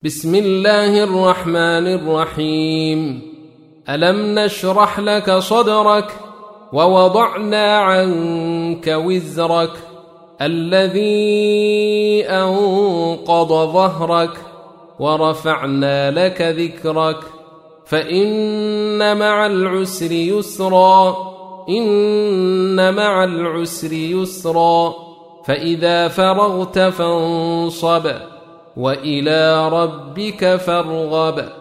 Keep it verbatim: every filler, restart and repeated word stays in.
بسم الله الرحمن الرحيم. ألم نشرح لك صدرك ووضعنا عنك وزرك الذي أنقض ظهرك ورفعنا لك ذكرك فإن مع العسر يسرا إن مع العسر يسرا فإذا فرغت فانصب وإلى ربك فارغب.